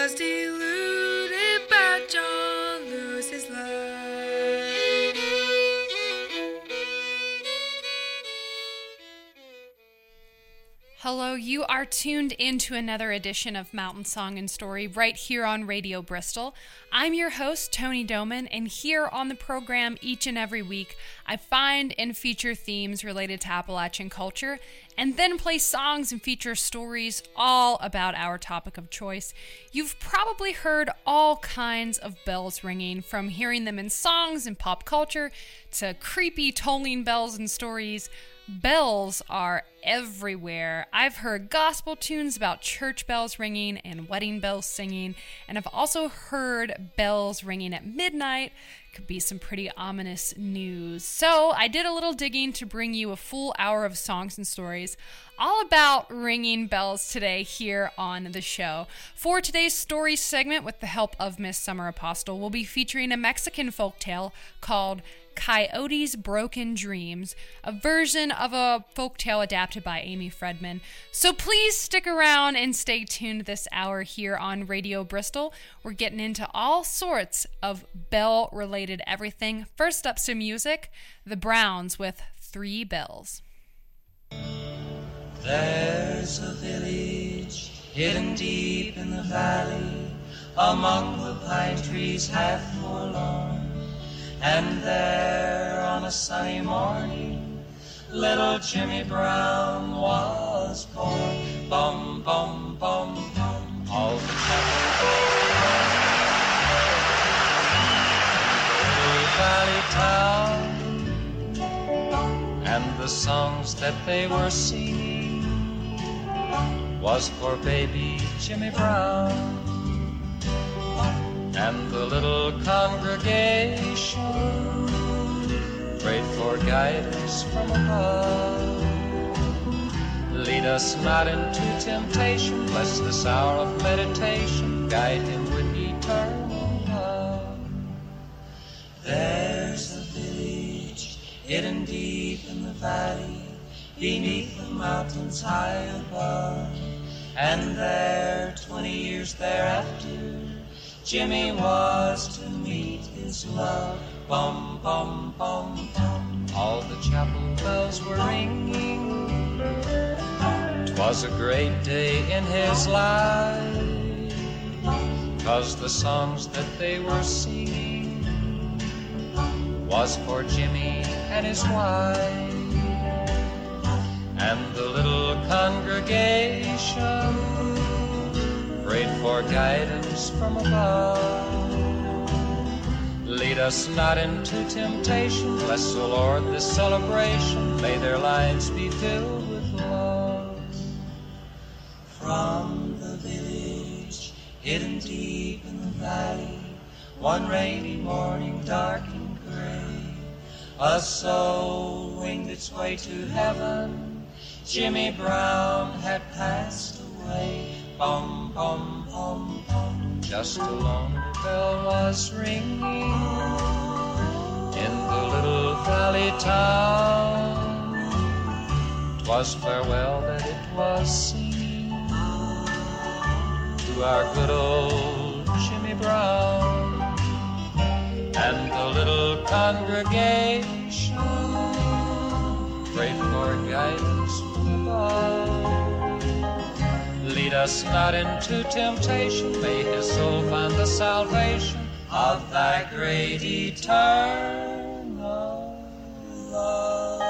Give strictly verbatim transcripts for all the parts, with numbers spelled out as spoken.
was deluded by John Lewis's love. Hello, you are tuned into another edition of Mountain Song and Story right here on Radio Bristol. I'm your host, Tony Doman, and here on the program each and every week, I find and feature themes related to Appalachian culture, and then play songs and feature stories all about our topic of choice. You've probably heard all kinds of bells ringing, from hearing them in songs and pop culture to creepy tolling bells and stories. Bells are everywhere. I've heard gospel tunes about church bells ringing and wedding bells singing, and I've also heard bells ringing at midnight. Could be some pretty ominous news. So I did a little digging to bring you a full hour of songs and stories all about ringing bells today here on the show. For today's story segment, with the help of Miss Summer Apostle, we'll be featuring a Mexican folktale called Coyote's Broken Dreams, a version of a folktale adapted by Amy Fredman. So please stick around and stay tuned this hour here on Radio Bristol. We're getting into all sorts of bell-related everything. First up, some music. The Browns with Three Bells. There's a village hidden deep in the valley, among the pine trees half forlorn. And there on a sunny morning, little Jimmy Brown was born. Bum, bum, bum, bum, all the chapel valley town, and the songs that they were singing was for baby Jimmy Brown. And the little congregation prayed for guidance from above. Lead us not into temptation, bless this hour of meditation, guide him with eternal love. There's a village hidden deep in the valley, beneath the mountains high above. And there, twenty years thereafter, Jimmy was to meet his love. Bum, bum, bum, bum, all the chapel bells were ringing. 'Twas a great day in his life, 'cause the songs that they were singing was for Jimmy and his wife. And the little congregation prayed for guidance from above. Lead us not into temptation, bless, O Lord, this celebration, may their lives be filled with love. From the village, hidden deep in the valley, one rainy morning, dark and gray, a soul winged its way to heaven. Jimmy Brown had passed away. Bum, bum, bum, bum, just a lonely bell was ringing in the little valley town. 'Twas farewell that it was singing to our good old Jimmy Brown. And the little congregation prayed for guidance from above. Lead us not into temptation, may his soul find the salvation of thy great eternal love.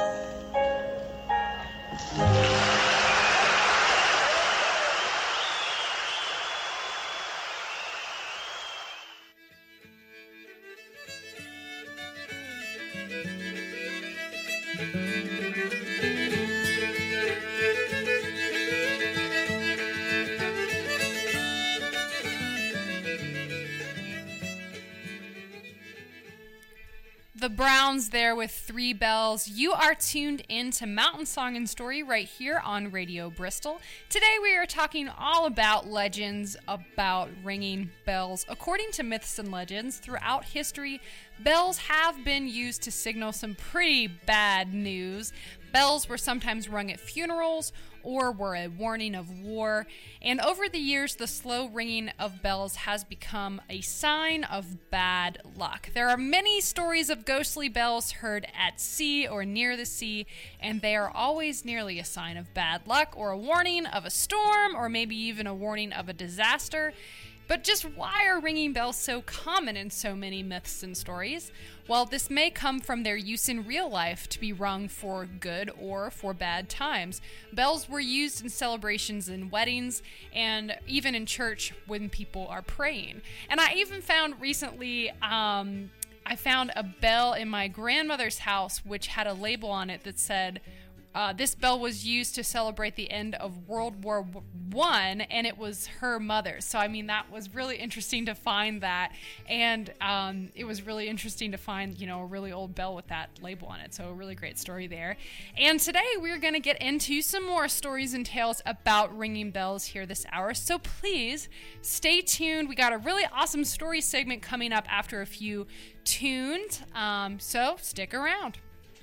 The Browns there with Three Bells. You are tuned in to Mountain Song and Story right here on Radio Bristol. Today we are talking all about legends about ringing bells. According to myths and legends, throughout history, bells have been used to signal some pretty bad news. Bells were sometimes rung at funerals or were a warning of war. And over the years, the slow ringing of bells has become a sign of bad luck. There are many stories of ghostly bells heard at sea or near the sea, and they are always nearly a sign of bad luck or a warning of a storm or maybe even a warning of a disaster. But just why are ringing bells so common in so many myths and stories? Well, this may come from their use in real life to be rung for good or for bad times. Bells were used in celebrations and weddings and even in church when people are praying. And I even found recently, um, I found a bell in my grandmother's house which had a label on it that said, Uh, this bell was used to celebrate the end of World War One, and it was her mother's. So, I mean, that was really interesting to find that, and um, it was really interesting to find, you know, a really old bell with that label on it. So, a really great story there. And today, we're going to get into some more stories and tales about ringing bells here this hour. So, please stay tuned. We got a really awesome story segment coming up after a few tunes. Um, so, stick around.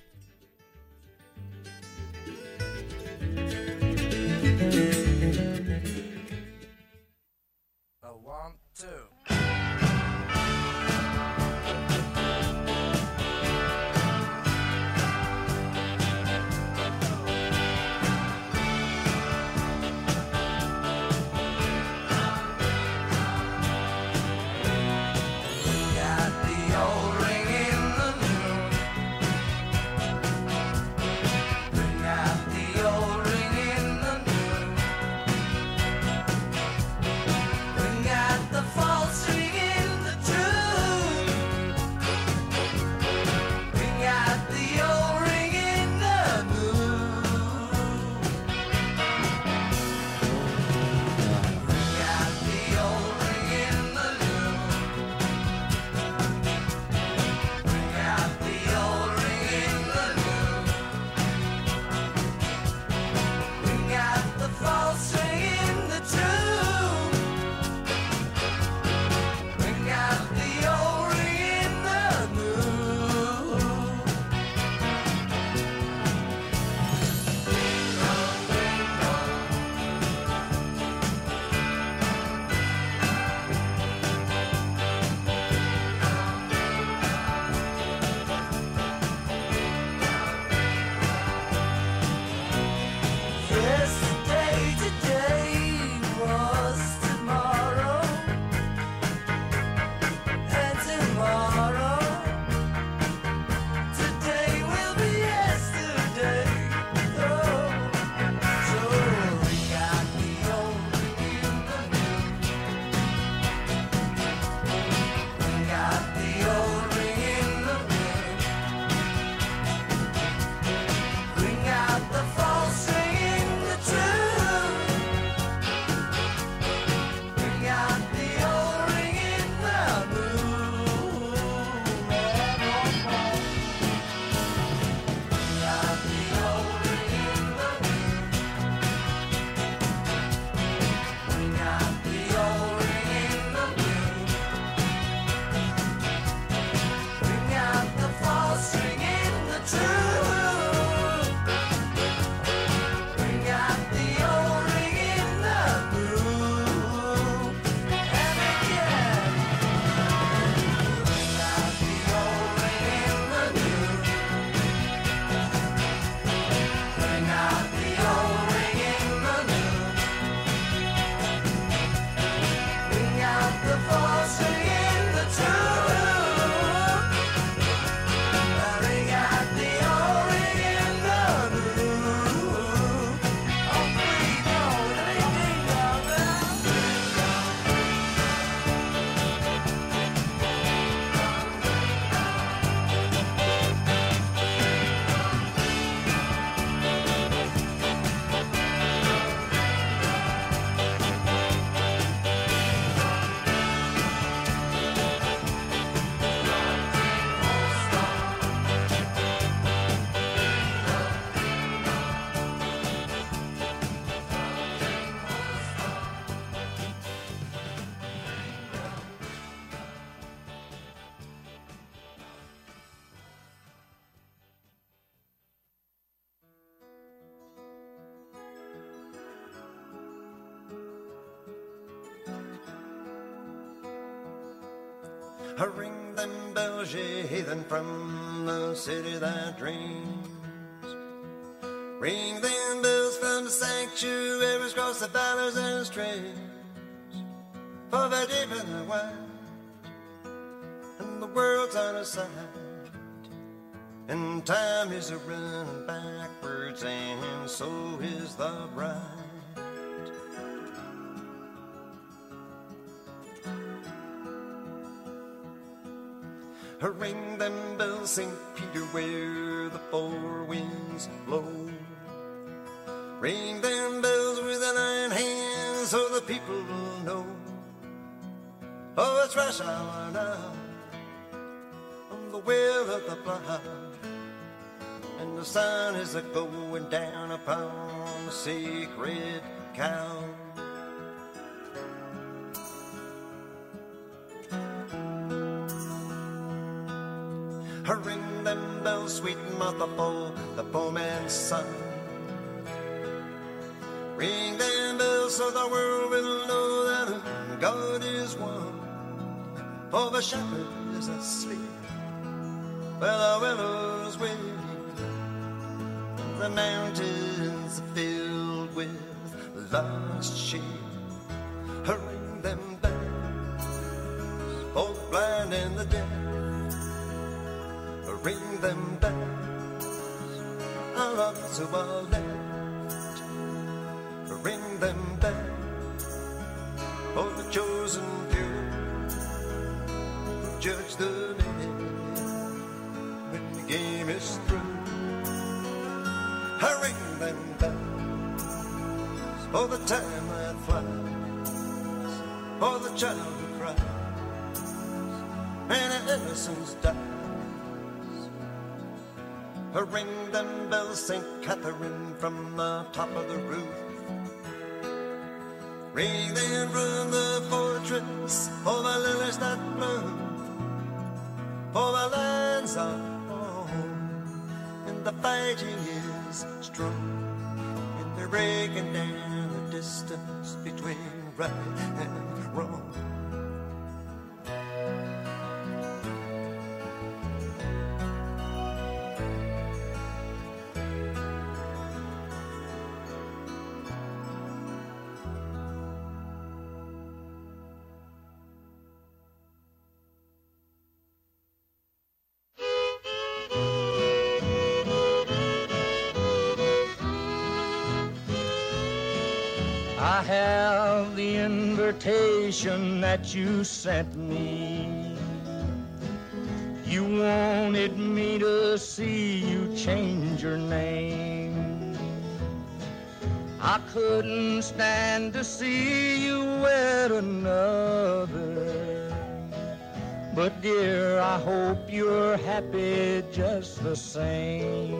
A one, two. False Ring them bells, ye heathen, from the city that dreams. Ring them bells from the sanctuaries across the valleys and streams. For they're deep in the wide, and the world's out of sight, and time is a running backwards, and so is the bride. Ring them bells, Saint Peter, where the four winds blow. Ring them bells with an iron hand, so the people will know. Oh, it's rush hour now, on the wheel of the plow, and the sun is a going down upon the sacred cow. Ring them bells, sweet Martha Full, the poor man's son. Ring them bells so the world will know that God is one. For the shepherd is asleep, where the willows wave, the mountains are filled with lost sheep. Ring them bells, both blind and the deaf. Ring them bells, our loves who are left. Ring them bells, for the chosen few, who judge the minute when the game is through. Ring them bells, for the time that flies, for the child who cries, and innocence dies. Ring them bells, Saint Catherine, from the top of the roof. Ring them from the fortress, for the lilies that bloom, for the lands are home, and the fighting is strong, and they're breaking down the distance between right and wrong. I have the invitation that you sent me. You wanted me to see you change your name. I couldn't stand to see you wed another. But dear, I hope you're happy just the same.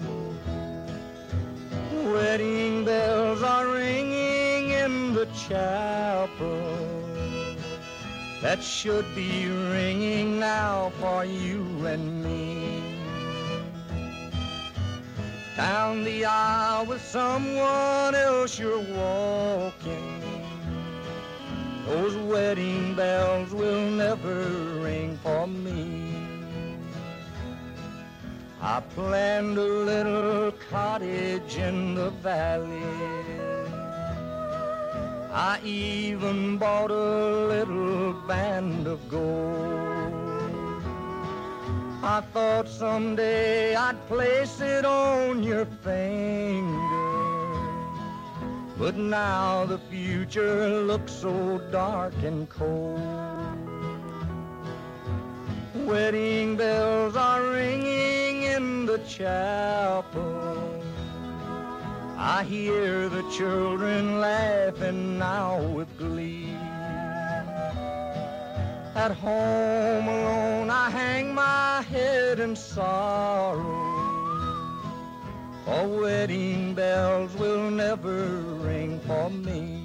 Wedding bells are ringing in the chapel. That should be ringing now for you and me. Down the aisle with someone else you're walking. Those wedding bells will never ring for me. I planned a little cottage in the valley. I even bought a little band of gold. I thought someday I'd place it on your finger. But now the future looks so dark and cold. Wedding bells are ringing in the chapel. I hear the children laughing now with glee. At home alone I hang my head in sorrow. For wedding bells will never ring for me.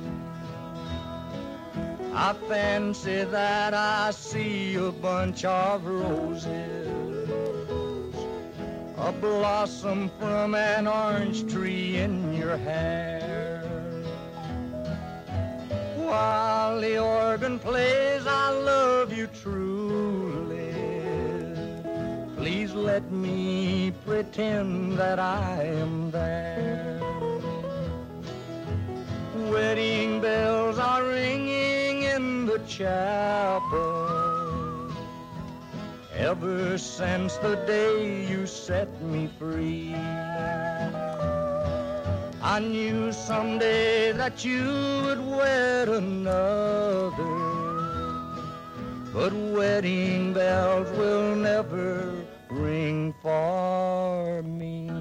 I fancy that I see a bunch of roses, a blossom from an orange tree in your hair. While the organ plays, I love love you truly. Please let me pretend that I am there. Wedding bells are ringing in the chapel. Ever since the day you set me free, I knew someday that you would wed another, but wedding bells will never ring for me.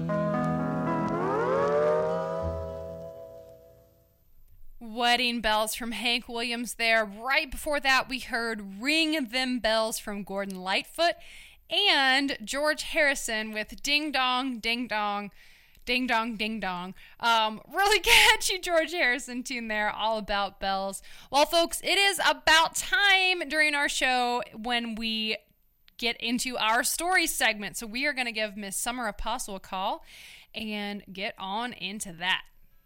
Wedding Bells from Hank Williams there. Right before that, we heard Ring Them Bells from Gordon Lightfoot, and George Harrison with Ding Dong, Ding Dong, Ding Dong, Ding Dong. Um, really catchy George Harrison tune there, all about bells. Well, folks, it is about time during our show when we get into our story segment. So we are going to give Miss Summer Apostle a call and get on into that.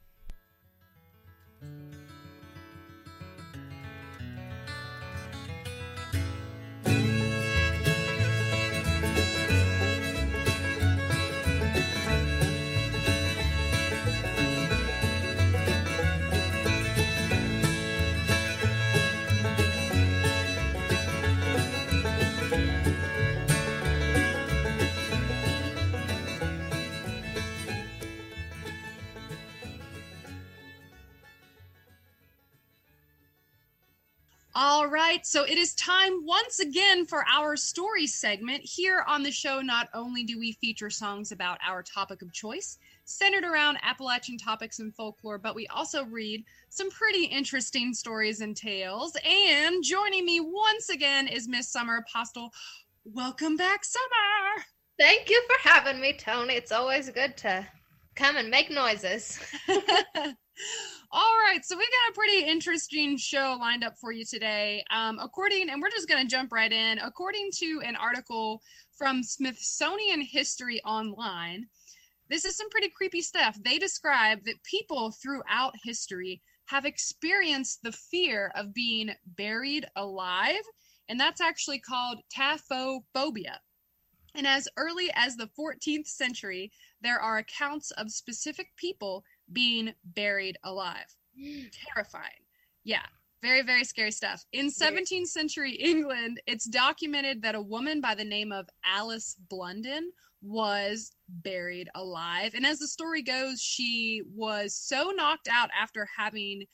All right, so it is time once again for our story segment. Here on the show, not only do we feature songs about our topic of choice, centered around Appalachian topics and folklore, but we also read some pretty interesting stories and tales. And joining me once again is Miss Summer Apostle. Welcome back, Summer! Thank you for having me, Tony. It's always good to come and make noises. All right, so we got a pretty interesting show lined up for you today. Um, according, and we're just going to jump right in. According to an article from Smithsonian History Online, this is some pretty creepy stuff. They describe that people throughout history have experienced the fear of being buried alive, and that's actually called taphophobia. And as early as the fourteenth century, there are accounts of specific people being buried alive. Terrifying. Yeah, very, very scary stuff. In seventeenth century England, it's documented that a woman by the name of Alice Blunden was buried alive. And as the story goes, she was so knocked out after having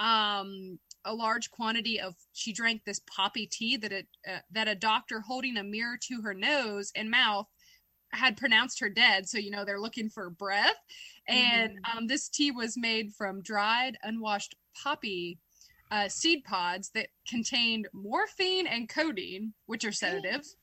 um, a large quantity of, she drank this poppy tea that it, uh, that a doctor holding a mirror to her nose and mouth had pronounced her dead. So, you know, they're looking for breath. And mm-hmm. um, this tea was made from dried, unwashed poppy uh, seed pods that contained morphine and codeine, which are sedatives.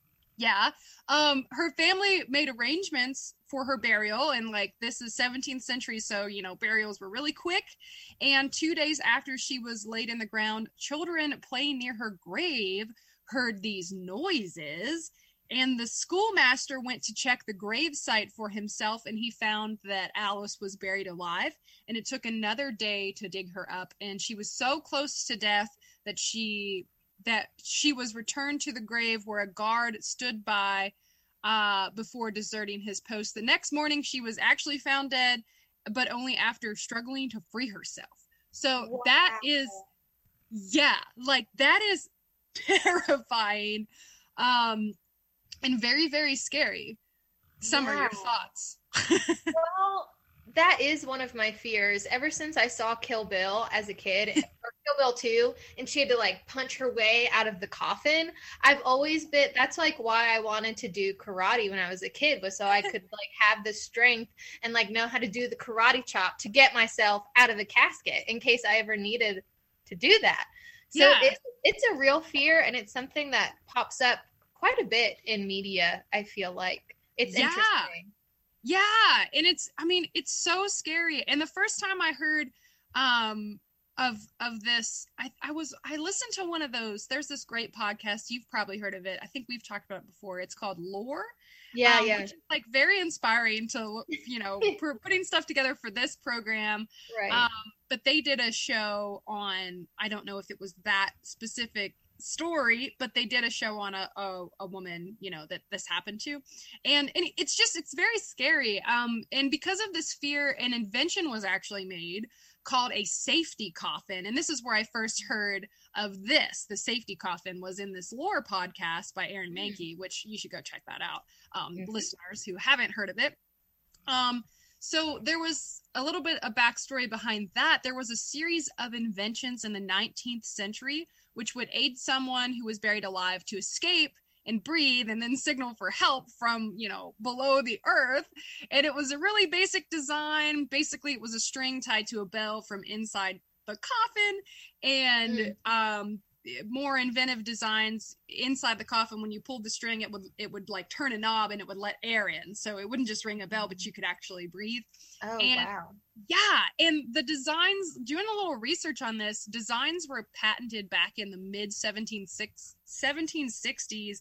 Yeah. Um, her family made arrangements for her burial, and like, this is seventeenth century, so, you know, burials were really quick. And two days after she was laid in the ground, children playing near her grave heard these noises, and the schoolmaster went to check the grave site for himself, and he found that Alice was buried alive. And it took another day to dig her up, and she was so close to death that she that she was returned to the grave where a guard stood by uh, before deserting his post. The next morning, she was actually found dead, but only after struggling to free herself. So wow. That is, yeah, like, that is terrifying. Um, And very, very scary. Summer, yeah. Your thoughts? Well, that is one of my fears. Ever since I saw Kill Bill as a kid, or Kill Bill two, and she had to like punch her way out of the coffin, I've always been, that's like why I wanted to do karate when I was a kid, was so I could like have the strength and like know how to do the karate chop to get myself out of the casket in case I ever needed to do that. So yeah. it, it's a real fear, and it's something that pops up quite a bit in media. I feel like it's yeah. interesting. Yeah. And it's, I mean, it's so scary. And the first time I heard um, of, of this, I, I was, I listened to one of those, there's this great podcast. You've probably heard of it. I think we've talked about it before. It's called Lore. Yeah. Um, yeah. Which is like very inspiring to, you know, for putting stuff together for this program. Right. Um, but they did a show on, I don't know if it was that specific story, but they did a show on a, a, a woman, you know, that this happened to. And, and it's just, it's very scary. Um, and because of this fear, an invention was actually made called a safety coffin. And this is where I first heard of this. The safety coffin was in this lore podcast by Aaron Mahnke, which you should go check that out, um, mm-hmm. listeners who haven't heard of it. Um, so there was a little bit of backstory behind that. There was a series of inventions in the nineteenth century, which would aid someone who was buried alive to escape and breathe and then signal for help from, you know, below the earth. And it was a really basic design. Basically, it was a string tied to a bell from inside the coffin, and mm. um, more inventive designs inside the coffin. When you pulled the string, it would it would like turn a knob and it would let air in. So it wouldn't just ring a bell, but you could actually breathe. Oh, and, wow. Yeah. And the designs, doing a little research on this, designs were patented back in the mid seventeen sixties.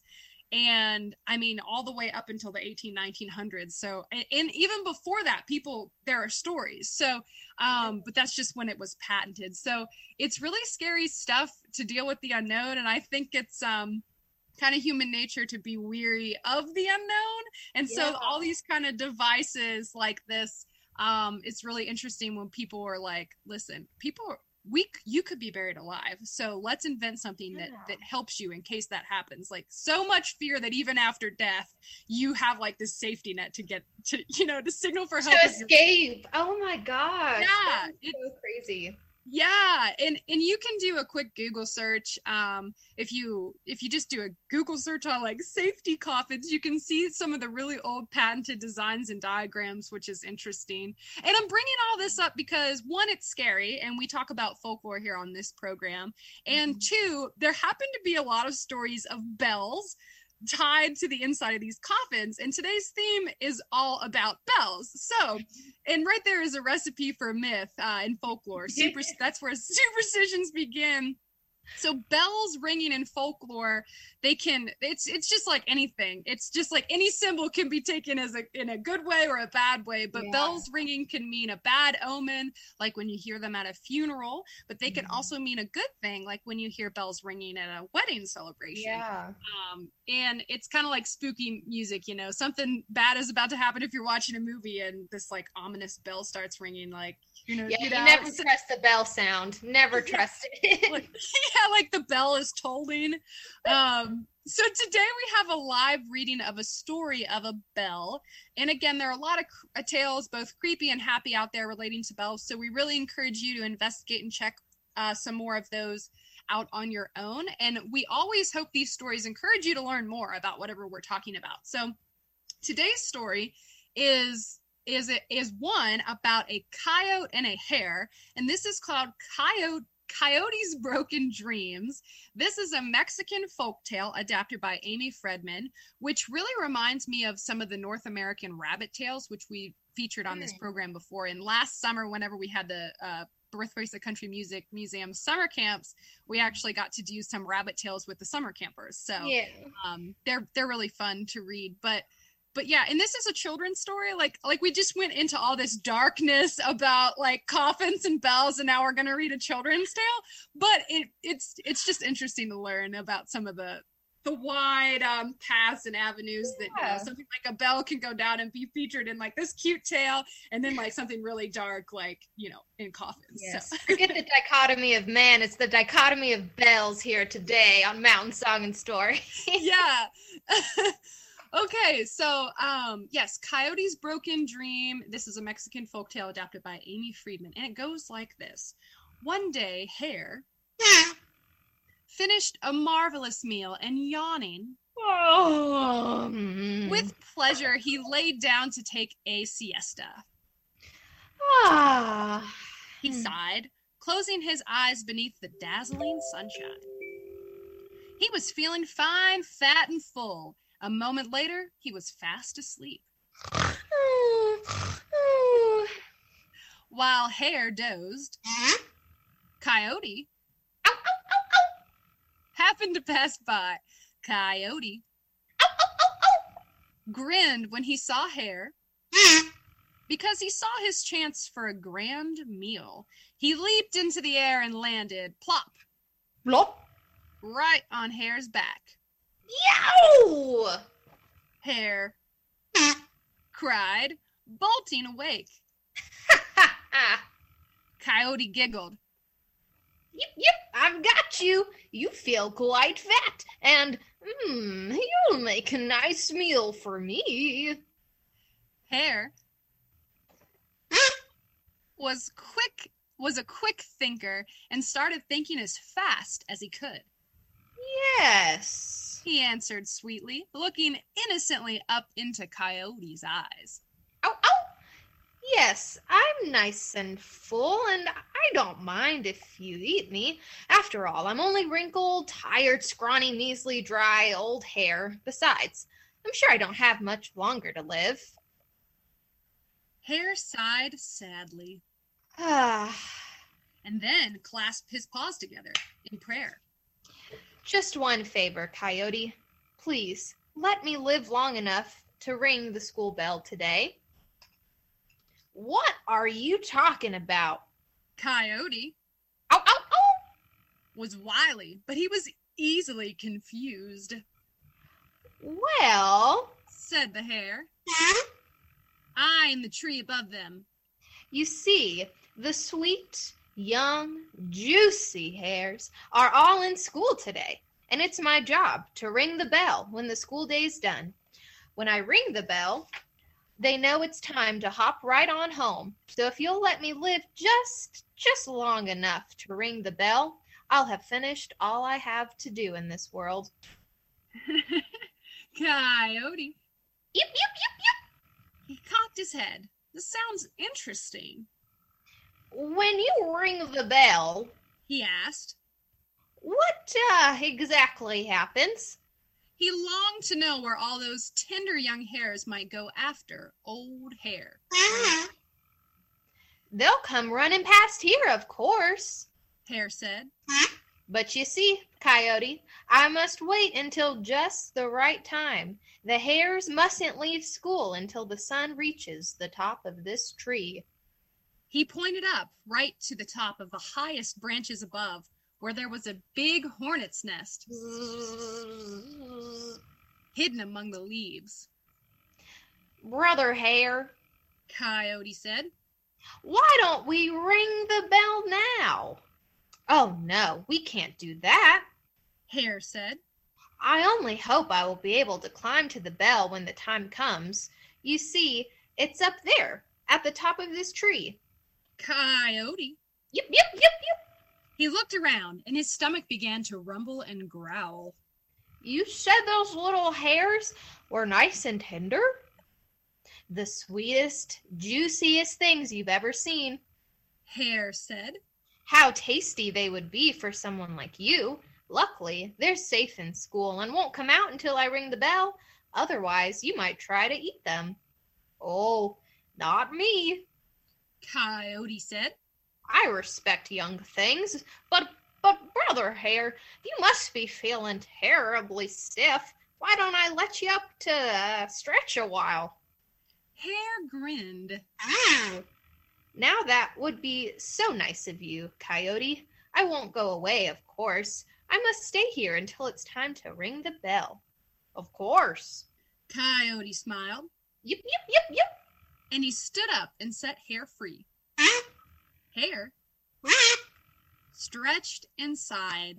And I mean, all the way up until the eighteen, nineteen hundreds. So, and, and even before that, people, there are stories. So, um, but that's just when it was patented. So it's really scary stuff to deal with the unknown. And I think it's, um, kind of human nature to be weary of the unknown. And so Yeah. all these kind of devices like this, um, it's really interesting when people are like, listen, people we you could be buried alive, so let's invent something that Yeah. that helps you in case that happens. Like, so much fear that even after death you have like this safety net to get to, you know, to signal for help To if you're- escape. Oh my gosh. Yeah, That is it- so crazy. yeah, and and you can do a quick Google search. Um, if you if you just do a Google search on like safety coffins, you can see some of the really old patented designs and diagrams, which is interesting. And I'm bringing all this up because, one, it's scary, and we talk about folklore here on this program. And two, there happen to be a lot of stories of bells tied to the inside of these coffins, and today's theme is all about bells. So, and right there is a recipe for myth uh, in folklore. Super, that's where superstitions begin. So bells ringing in folklore, they can, it's it's just like anything. It's just like any symbol can be taken as a in a good way or a bad way, but Yeah. bells ringing can mean a bad omen, like when you hear them at a funeral, but they can Mhm. also mean a good thing, like when you hear bells ringing at a wedding celebration. Yeah. Um, and it's kind of like spooky music, you know, something bad is about to happen if you're watching a movie and this like ominous bell starts ringing, like, you know, Yeah, you you know, never so- trust the bell sound. Never trust it. like, yeah, like the bell is tolling. Um, so today we have a live reading of a story of a bell. And again, there are a lot of cr- tales, both creepy and happy, out there relating to bells. So we really encourage you to investigate and check uh, some more of those out on your own. And we always hope these stories encourage you to learn more about whatever we're talking about. So today's story is is it is one about a coyote and a hare, and this is called Coyote Coyote's Broken Dreams. This is a Mexican folktale adapted by Amy Fredman, which really reminds me of some of the North American rabbit tales, which we featured on this Mm. program before. And last summer, whenever we had the uh, Birthplace of Country Music Museum summer camps, we actually got to do some rabbit tales with the summer campers. So Yeah. um, they're they're really fun to read. But but yeah, and this is a children's story. Like like we just went into all this darkness about like coffins and bells, and now we're gonna read a children's tale. But it it's it's just interesting to learn about some of the the wide um, paths and avenues that, you know, Yeah. something like a bell can go down and be featured in like this cute tale, and then like something really dark, like, you know, in coffins. Yes. So. Forget the dichotomy of man. It's the dichotomy of bells here today on Mountain Song and Story. Yeah. Okay, so um yes, Coyote's Broken Dream. This is a Mexican folktale adapted by Amy Friedman, and it goes like this. One day, Hare finished a marvelous meal, and yawning Oh. mm. with pleasure, he laid down to take a siesta. Ah. He Hmm. sighed, closing his eyes beneath the dazzling sunshine. He was feeling fine, fat, and full. A moment later, he was fast asleep. While Hare dozed, Coyote happened to pass by. Coyote grinned when he saw Hare because he saw his chance for a grand meal. He leaped into the air and landed, plop, Blop. right on Hare's back. Yow! Hare cried, bolting awake. Coyote giggled. Yep, yep, I've got you. You feel quite fat, and, mmm, you'll make a nice meal for me. Hare was quick, was a quick thinker and started thinking as fast as he could. Yes, he answered sweetly, looking innocently up into Coyote's eyes. Ow, ow! Yes, I'm nice and full, and I don't mind if you eat me. After all, I'm only wrinkled, tired, scrawny, measly, dry, old Hare. Besides, I'm sure I don't have much longer to live. Hare sighed sadly, Ah, and then clasped his paws together in prayer. just one favor, Coyote. Please, let me live long enough to ring the school bell today. What are you talking about? Coyote Ow, ow, ow! was wily, but he was easily confused, Well, said the Hare, eyeing the tree above them. you see, the sweet, young, juicy hares are all in school today, and it's my job to ring the bell when the school day's done. When I ring the bell, they know it's time to hop right on home. So if you'll let me live just, just long enough to ring the bell, I'll have finished all I have to do in this world. Coyote. Yip, yip, yip, yip. He cocked his head. This sounds interesting, When you ring the bell, he asked. what uh, exactly happens? He longed to know where all those tender young hares might go after old Hare. They'll come running past here, of course. Hare said. But you see, Coyote, I must wait until just the right time. The hares mustn't leave school until the sun reaches the top of this tree. He pointed up right to the top of the highest branches above, where there was a big hornet's nest hidden among the leaves. Brother Hare, Coyote said. why don't we ring the bell now? Oh, no, we can't do that. Hare said. I only hope I will be able to climb to the bell when the time comes. You see, it's up there, at the top of this tree. Coyote. Yip, yip, yip, yip. He looked around, and his stomach began to rumble and growl. You said those little hares were nice and tender? The sweetest, juiciest things you've ever seen. Hare said. How tasty they would be for someone like you. Luckily, they're safe in school and won't come out until I ring the bell. Otherwise, you might try to eat them. Oh, not me. Coyote said. I respect young things, but but Brother Hare, you must be feeling terribly stiff. Why don't I let you up to uh, stretch a while? Hare grinned. Now that would be so nice of you, Coyote. I won't go away, of course. I must stay here until it's time to ring the bell. Of course. Coyote smiled, Yip, yip, yip, yip. and he stood up and set Hare free. Hare stretched and sighed.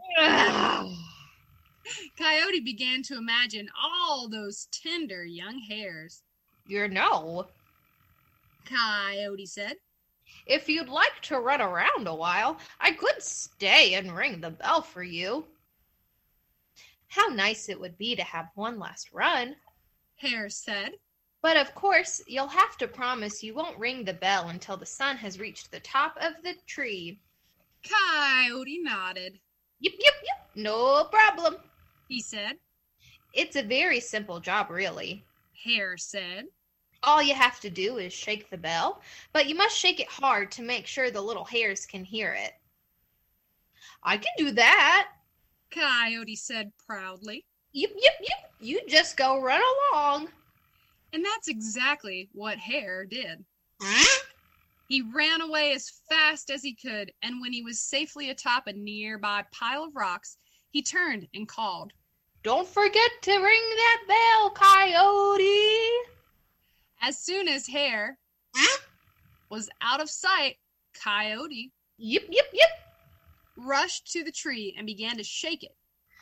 Coyote began to imagine all those tender young hares. You know, Coyote said. if you'd like to run around a while, I could stay and ring the bell for you. How nice it would be to have one last run. Hare said. But of course, you'll have to promise you won't ring the bell until the sun has reached the top of the tree. Coyote nodded. Yip, yip, yip. No problem. He said. It's a very simple job, really. Hare said. All you have to do is shake the bell, but you must shake it hard to make sure the little hares can hear it. I can do that. Coyote said proudly. Yip, yip, yip. You just go run along. And that's exactly what Hare did. He ran away as fast as he could, and when he was safely atop a nearby pile of rocks, he turned and called, "Don't forget to ring that bell, Coyote." As soon as Hare was out of sight, Coyote Yip, yip, yip. rushed to the tree and began to shake it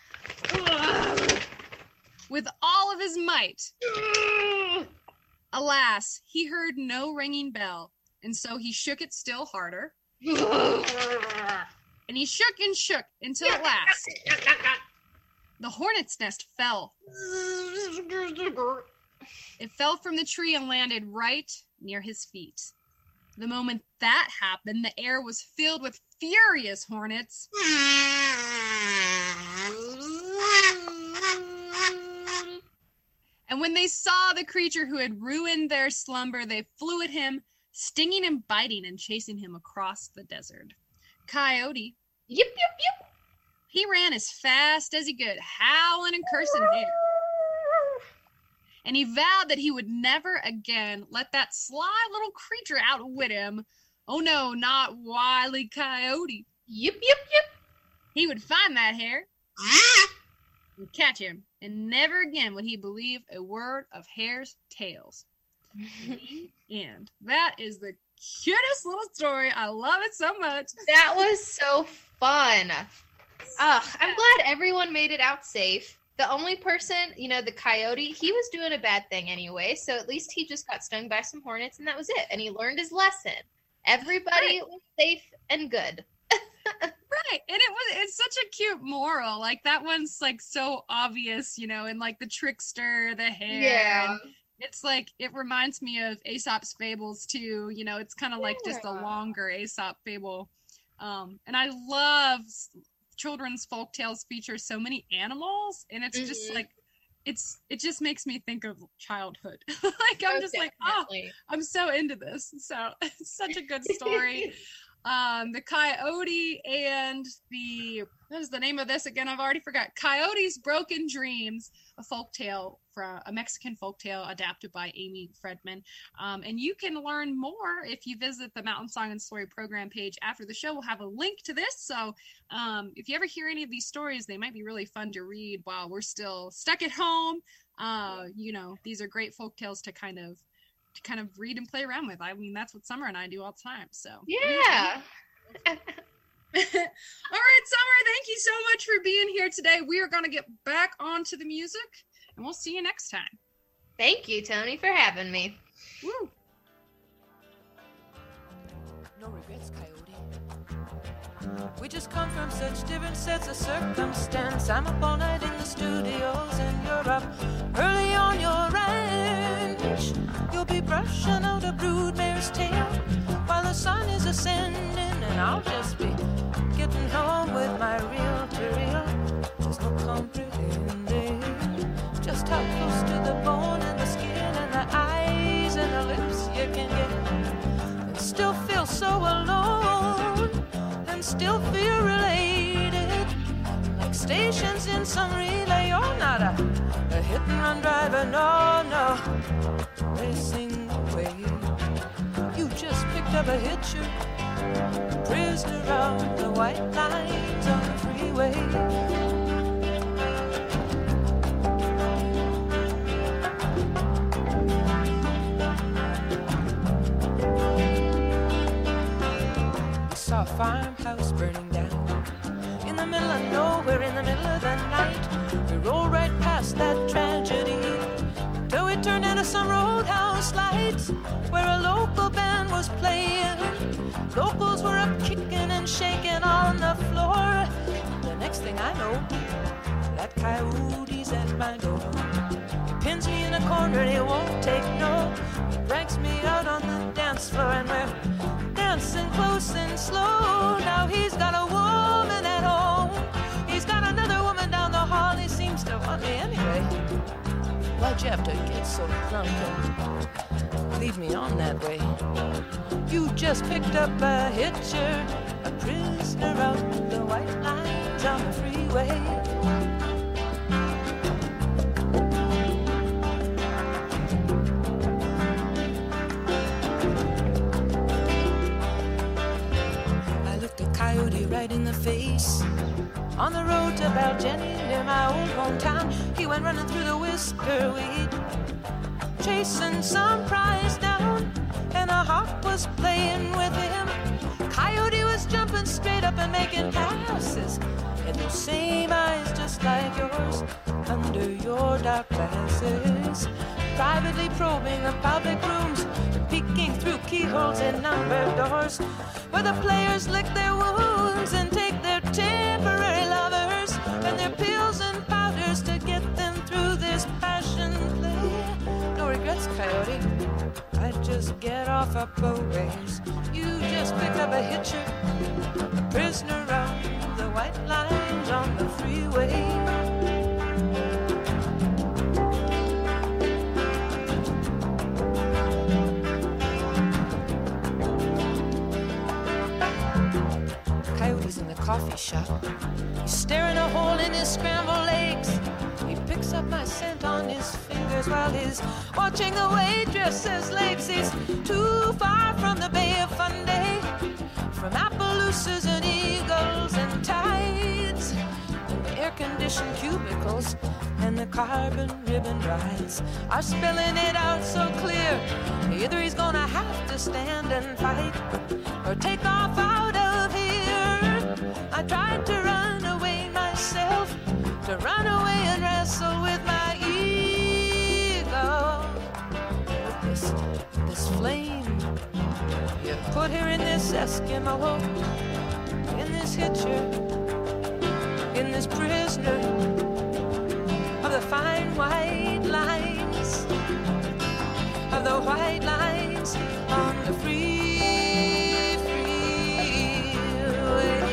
with all of his might. Alas, he heard no ringing bell, and so he shook it still harder. And he shook and shook until at last the hornet's nest fell. It fell from the tree and landed right near his feet. The moment that happened, the air was filled with furious hornets. And when they saw the creature who had ruined their slumber, they flew at him, stinging and biting and chasing him across the desert. Coyote, Yip, yip, yip. he ran as fast as he could, howling and cursing Hare. And he vowed that he would never again let that sly little creature outwit him. Oh no, not Wile E. Coyote. Yip, yip, yip. He would find that Hare and catch him, and never again would he believe a word of Hare's tales. And that is the cutest little story. I love it so much. That was so fun. Ugh, I'm glad everyone made it out safe. The only person, you know, the coyote, he was doing a bad thing anyway, so at least he just got stung by some hornets, and that was it. And he learned his lesson. Everybody Right. was safe and good. Right. And it was it's such a cute moral. Like that one's like so obvious, you know, and like the trickster, the hare. Yeah. And it's like it reminds me of Aesop's fables too. You know, it's kind of like just a Yeah. longer Aesop fable. Um, and I love s- children's folktales feature so many animals, and it's just Mhm. like it's it just makes me think of childhood. Like I'm Oh, just like, oh, definitely. I'm so into this. So it's such a good story. um, the coyote and the what is the name of this again? I've already forgot. Coyote's Broken Dreams, a folktale from a Mexican folktale adapted by Amy Fredman. Um, and you can learn more if you visit the Mountain Song and Story program page after the show. We'll have a link to this. So um, if you ever hear any of these stories, they might be really fun to read while we're still stuck at home. Uh, you know, these are great folktales to kind of to kind of read and play around with. I mean, that's what Summer and I do all the time. So Yeah. all right, Summer, thank you so much for being here today. We are going to get back onto the music, and we'll see you next time. Thank you, Tony, for having me. Woo! No regrets, Coyote. We just come from such different sets of circumstance. I'm up all night in the studios, and you're up early on your ranch. You'll be brushing out a broodmare's tail while the sun is ascending, and I'll just be getting home with my reel to reel. There's no comprehending just how close to the bone and the skin and the eyes and the lips you can get, and still feel so alone, and still feel related, like stations in some relay. You're not a, a hit and run driver, no, no, racing away. You just picked up a hitcher, prisoner of the white lines on the freeway. Saw a farmhouse burning down in the middle of nowhere, in the middle of the night. We rolled right past that tragedy till we turned into some roadhouse lights where a local band was playing. Locals were up kicking and shaking on the floor. The next thing I know, that coyote's at my door. He pins me in a corner and he won't take no. He drags me out on the dance floor and we're dancing close and slow. Now he's got a woman at home. He's got another woman down the hall. He seems to want me anyway. Why'd you have to get so drunk and lead me on that way? You just picked up a hitcher, a prisoner out the white lines on the freeway. I looked a coyote right in the face. On the road to Baljenny near my old hometown, he went running through the whisker weed, chasing some prize down, and a hawk was playing with him. Coyote was jumping straight up and making passes, and those same eyes just like yours under your dark glasses, privately probing the public rooms, peeking through keyholes in numbered doors, where the players lick their wounds and take their temporary lovers and their pills and powders to get them through this passion play. No regrets, Coyote, I'd just get off up a ways. You just picked up a hitcher, a prisoner of the white lines on the freeway. Coyote's in the coffee shop. He's staring a hole in his scrambled eggs. He picks up my scent on his fingers while he's watching the waitress's legs. He's too far from the Bay of Fundy, from Appaloosas and eagles and tides, and the air-conditioned cubicles and the carbon ribbon rides are spelling it out so clear. Either he's gonna have to stand and fight or take off out of here. I tried to run away myself, to run away and wrestle with my ego, with this, this flame you put here in this Eskimo, in this hitcher, in this prisoner of the fine white lines, of the white lines on the free, freeway.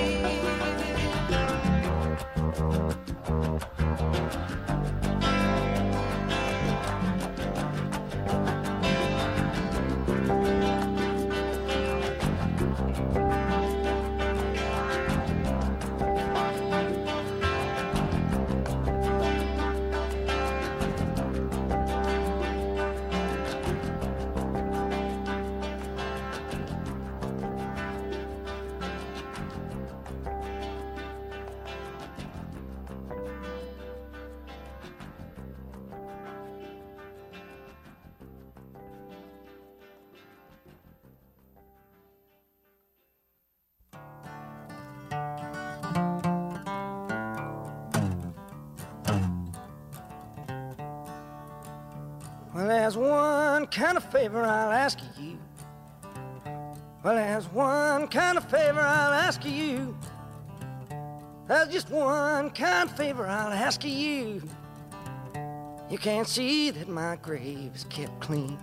Well, there's one kind of favor I'll ask of you. Well, there's one kind of favor I'll ask of you. There's just one kind of favor I'll ask of you. You can't see that my grave is kept clean,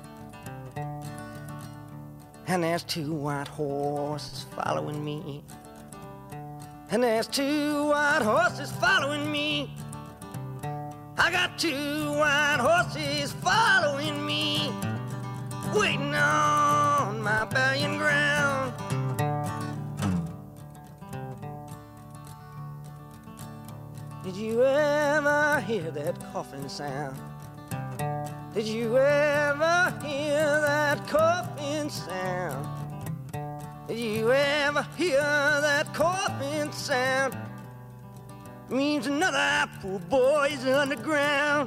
and there's two white horses following me. And there's two white horses following me. I got two white horses following me, waiting on my burying ground. Did you ever hear that coughing sound? Did you ever hear that coughing sound? Did you ever hear that coughing sound? Means another poor boy's underground.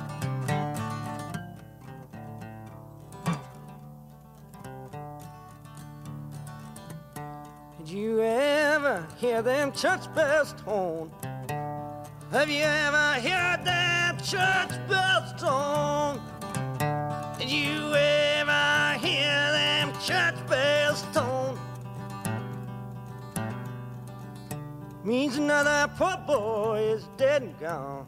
Did you ever hear them church bells tone? Have you ever heard them church bells tone? Did you ever hear them church bells tone? Means another poor boy is dead and gone.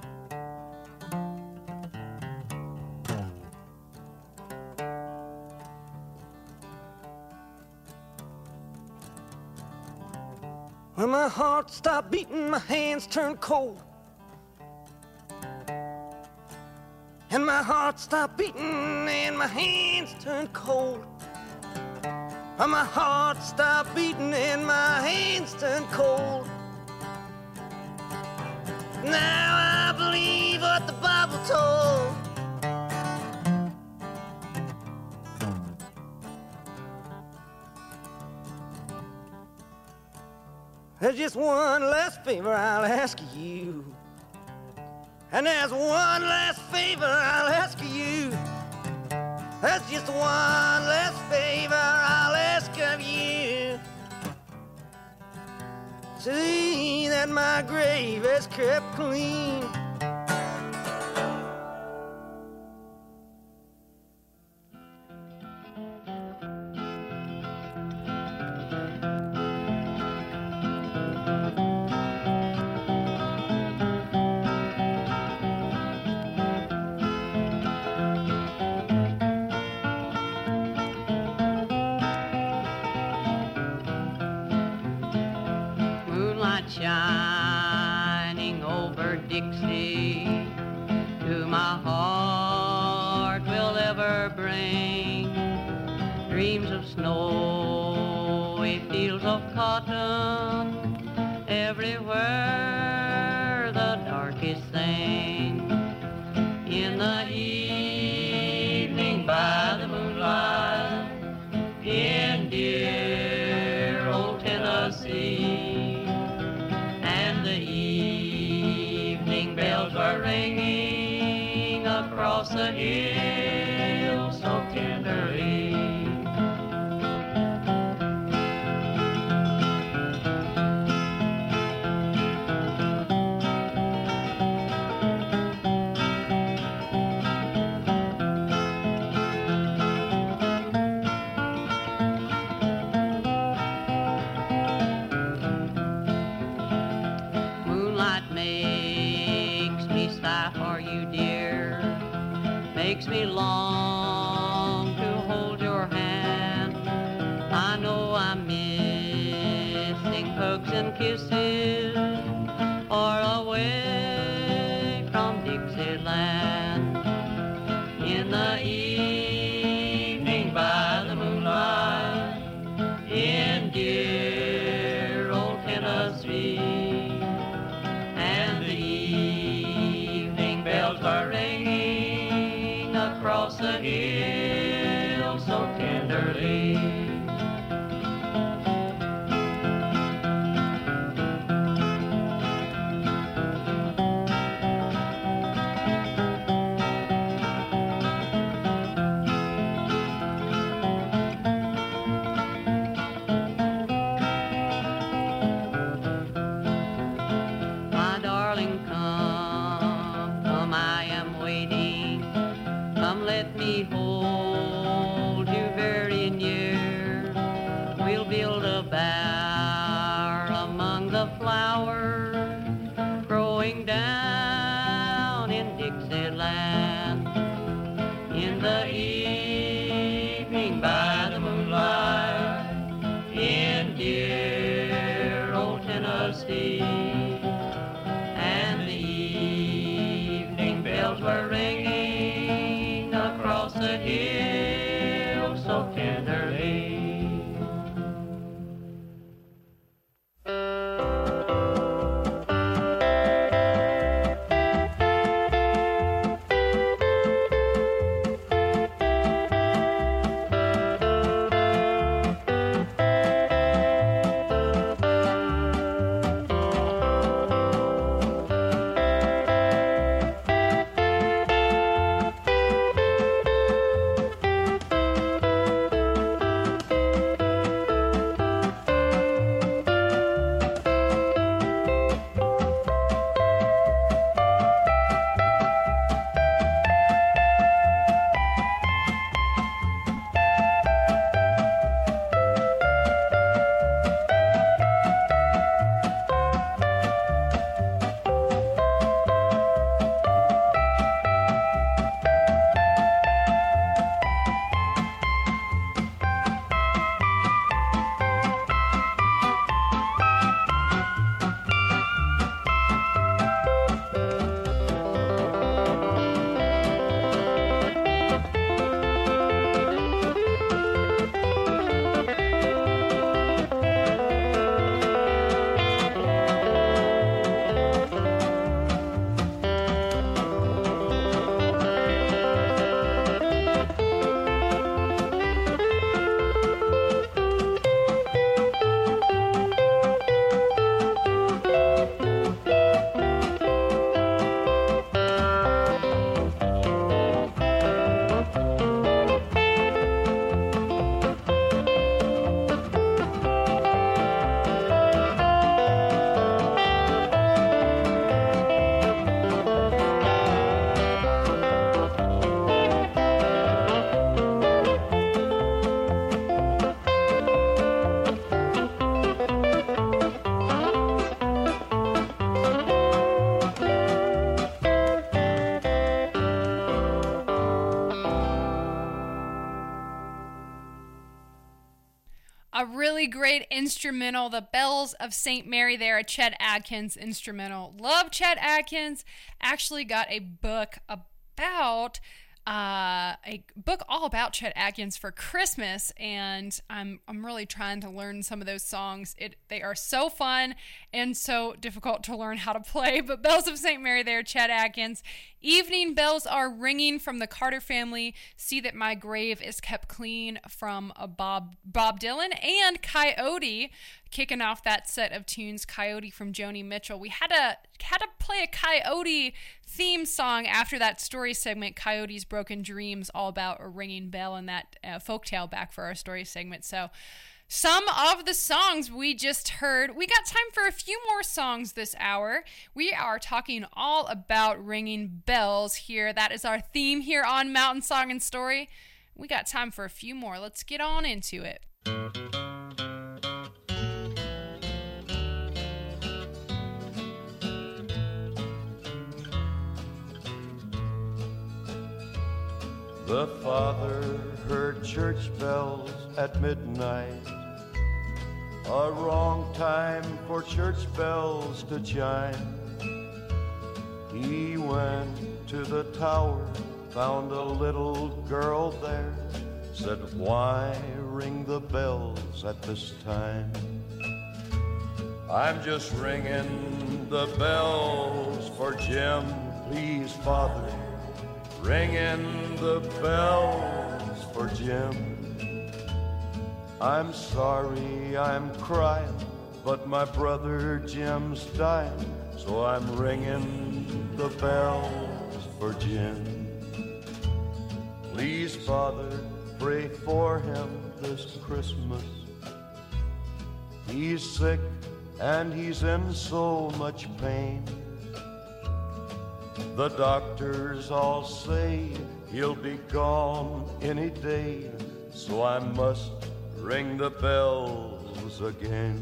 When my heart stopped beating, my hands turned cold. And my heart stopped beating and my hands turned cold. When my heart stopped beating and my hands turned cold. Now I believe what the Bible told. There's There's just one last favor I'll ask of you. And there's one last favor I'll ask of you. That's just one last favor I'll ask of you. See that my grave is kept clean. Shining over Dixie, to my heart will ever bring dreams of snowy fields of cotton, everywhere the darkest thing. In the evening by the moonlight, in dear old Tennessee, bells were ringing across the hill so tenderly. Makes me long to hold your hand. I know I'm missing hugs and kisses, or away from Dixieland. In the evening by the moonlight, in dear old Tennessee, and the evening bells were ringing across the hill so tenderly. My darling, come, come, I am waiting. Come, let me hold you very near. We'll build a bower among the flowers growing down in Dixieland. In the evening by the moonlight, in dear old Tennessee, and the evening bells were ringing across the hill so tenderly. A really great instrumental, The Bells of Saint Mary there, a Chet Atkins instrumental. Love Chet Atkins. Actually got a book about, uh, a book all about Chet Atkins for Christmas, and I'm I'm really trying to learn some of those songs. It They are so fun and so difficult to learn how to play, but Bells of Saint Mary there, Chet Atkins. Evening Bells Are Ringing from the Carter Family. See That My Grave Is Kept Clean from a Bob Bob Dylan, and Coyote kicking off that set of tunes. Coyote from Joni Mitchell. We had to had to play a Coyote theme song after that story segment, Coyote's Broken Dreams, all about a ringing bell, and that uh, folktale back for our story segment. So some of the songs we just heard. We got time for a few more songs this hour. We are talking all about ringing bells here. That is our theme here on Mountain Song and Story. We got time for a few more. Let's get on into it. The father heard church bells at midnight, a wrong time for church bells to chime. He went to the tower, found a little girl there, said, "Why ring the bells at this time?" "I'm just ringing the bells for Jim, please, Father. Ringing the bells for Jim. I'm sorry I'm crying, but my brother Jim's dying, so I'm ringing the bells for Jim. Please, Father, pray for him this Christmas. He's sick and he's in so much pain. The doctors all say he'll be gone any day, so I must ring the bells again.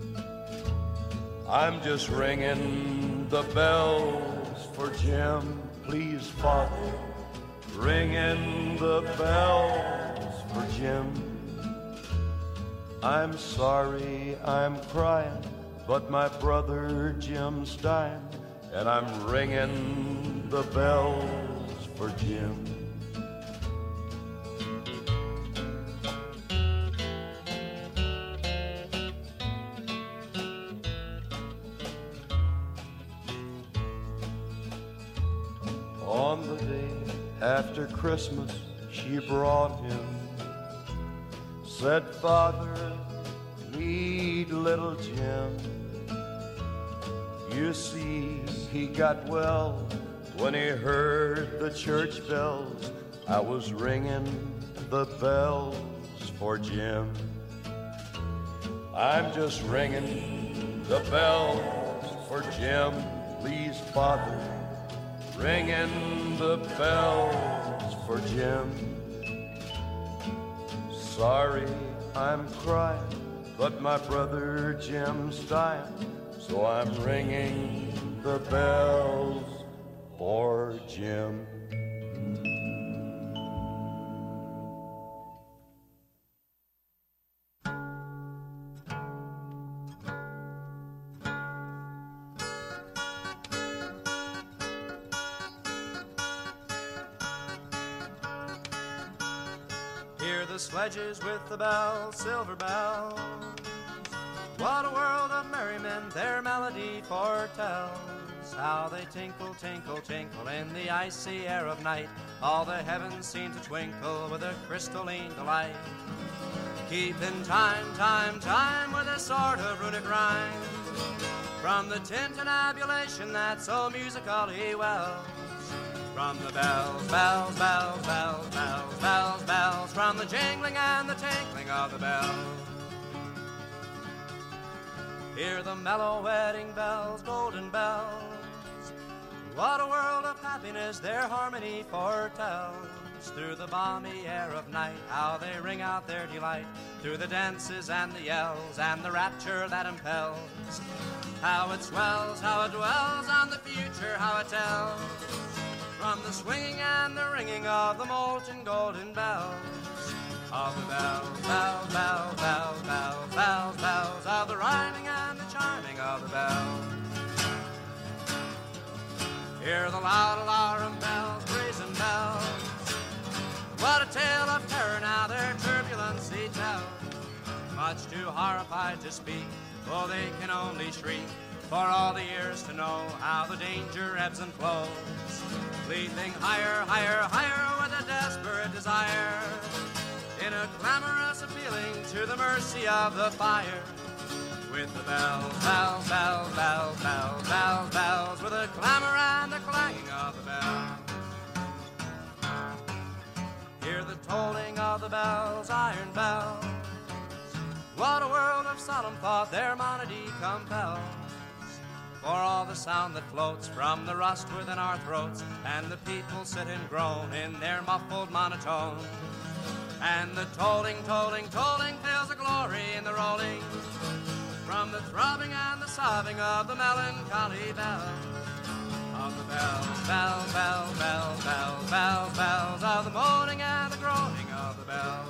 I'm just ringing the bells for Jim, please, Father. Ringing the bells for Jim. I'm sorry I'm crying, but my brother Jim's dying, and I'm ringing the bells for Jim. On the day after Christmas, she brought him, said, "Father, meet little Jim." You see, he got well when he heard the church bells. I was ringing the bells for Jim. I'm just ringing the bells for Jim, please, Father. Ringing the bells for Jim. Sorry I'm crying, but my brother Jim's dying, so I'm ringing the bells for Jim. Hear the sledges with the bells, silver bells. What a world of merriment their melody foretells. How they tinkle, tinkle, tinkle in the icy air of night. All the heavens seem to twinkle with a crystalline delight. Keeping time, time, time with a sort of runic rhyme. From the tintinnabulation that so musically wells. From the bells, bells, bells, bells, bells, bells, bells. From the jingling and the tinkling of the bells. Hear the mellow wedding bells, golden bells. What a world of happiness their harmony foretells. Through the balmy air of night, how they ring out their delight. Through the dances and the yells and the rapture that impels. How it swells, how it dwells on the future, how it tells. From the swinging and the ringing of the molten golden bells. of the bells, bells, bells, bells, bells, bells, bells, of the rhyming and the chiming of the bells. Hear the loud alarm bells, brazen bells. What a tale of terror now their turbulency tells. Much too horrified to speak, for they can only shriek for all the ears to know how the danger ebbs and flows. Leaping higher, higher, higher with a desperate desire, in a clamorous appealing to the mercy of the fire. With the bells, bells, bells, bells, bells, bells, bells, with a clamor and a clanging of the bells. Hear the tolling of the bells, iron bells. What a world of solemn thought their monody compels. For all the sound that floats from the rust within our throats, and the people sit and groan in their muffled monotone. And the tolling, tolling, tolling feels a glory in the rolling, from the throbbing and the sobbing of the melancholy bells. Of the bells, bells, bells, bells, bells, bells, bells, of the moaning and the groaning of the bells.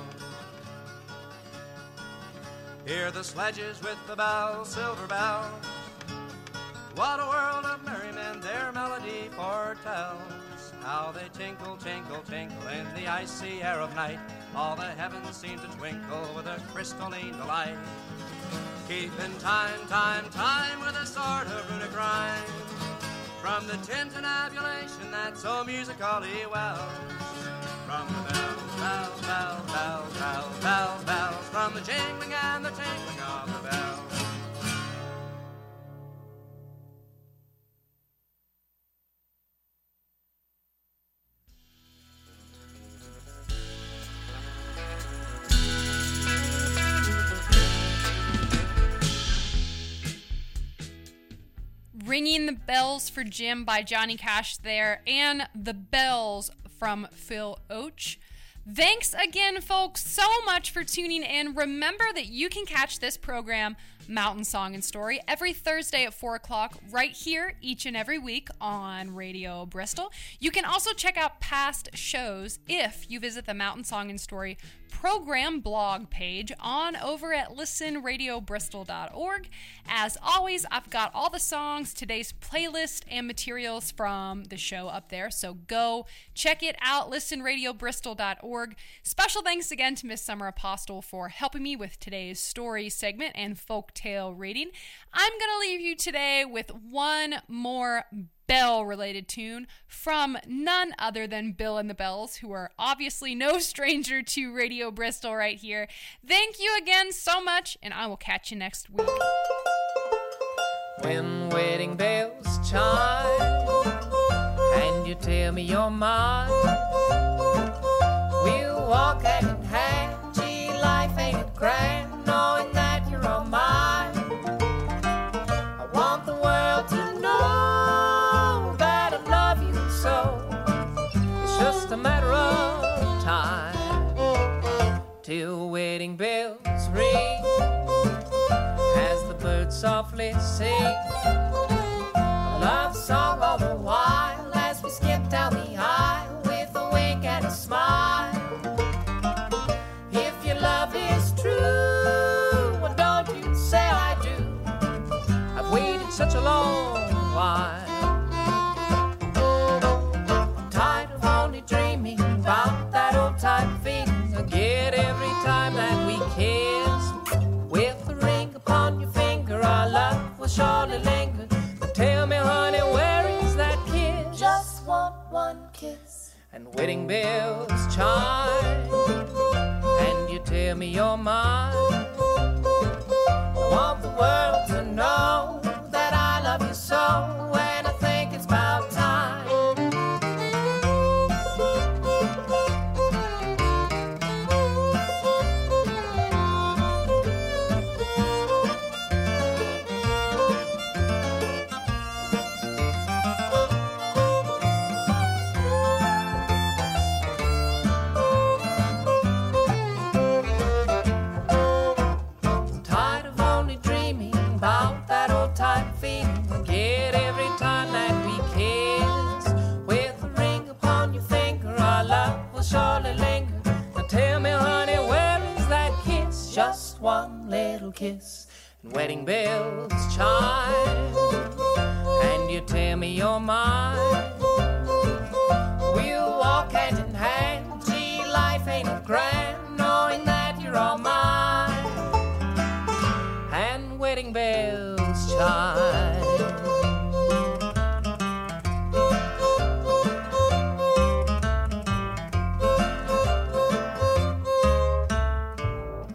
Hear the sledges with the bells, silver bells. What a world of merriment their melody foretells. How they tinkle, tinkle, tinkle in the icy air of night. All the heavens seem to twinkle with a crystalline delight. Keeping time, time, time with a sort of runic rhyme, from the tintinnabulation that so musically wells. From the bells, bells, bells, bells, bells, bells, bells, from the jingling and the tinkling of the bells. Ringing the Bells for Jim by Johnny Cash there, and The Bells from Phil Oach. Thanks again, folks, so much for tuning in. Remember that you can catch this program, Mountain Song and Story, every Thursday at four o'clock right here each and every week on Radio Bristol. You can also check out past shows if you visit the Mountain Song and Story program blog page on over at listen radio bristol dot org. As always, I've got all the songs, today's playlist, and materials from the show up there, so go check it out, listen radio bristol dot org. Special thanks again to Miss Summer Apostle for helping me with today's story segment and folktale reading. I'm going to leave you today with one more bell-related tune from none other than Bill and the Bells, who are obviously no stranger to Radio Bristol right here. Thank you again so much, and I will catch you next week. When wedding bells chime and you tell me you're mine, we'll walk hand in hand. Gee, life ain't grand knowing that you're all mine. I want the world to know that I love you so. It's just a matter of time till wedding bells ring as the birds softly sing a love song all the while as we skip down the aisle with a wink and a smile. If your love is true, well, don't you say I do. I've waited such a long while. I'm tired of only dreaming about that old time feeling I get every time that we kiss. With the ring upon your finger, our love will surely linger. But tell me, honey, where is that kiss? Just want one kiss. And wedding bells chime and you tell me you're mine. I want the world to know that I love you so, and I think it's about time. Tired of only dreaming about that old and wedding bells chime, and you tell me you're mine. We'll walk hand in hand, gee, life ain't grand, knowing that you're all mine, and wedding bells chime.